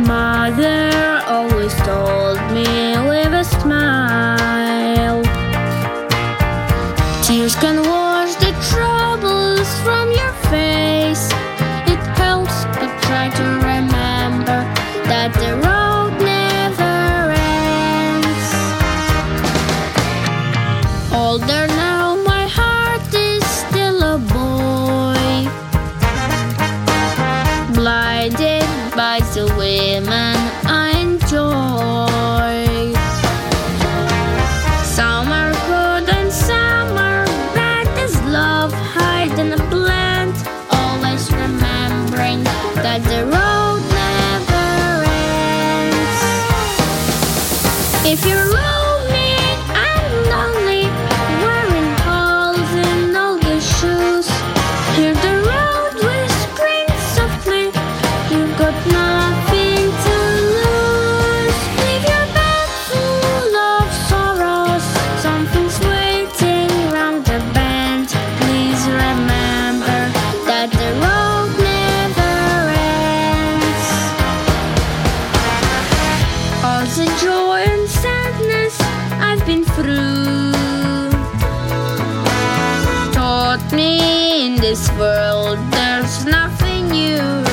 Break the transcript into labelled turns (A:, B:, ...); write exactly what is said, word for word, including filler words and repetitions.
A: Mother always told me with a smile, tears can wash the troubles from your face. It helps to try to remember that the road never ends. Older now, my heart is still a boy, blinded by the women I enjoy. Some are good and some are bad, as love hide in a blend, always remembering that the road never ends. If you're lonely and lonely, wearing holes in all the shoes, hear the road whispering softly, you've got nothing to lose. Leave your bed full of sorrows, something's waiting round the bend. Please remember that the road never ends. All the joy and sadness I've been through taught me in this world there's nothing new.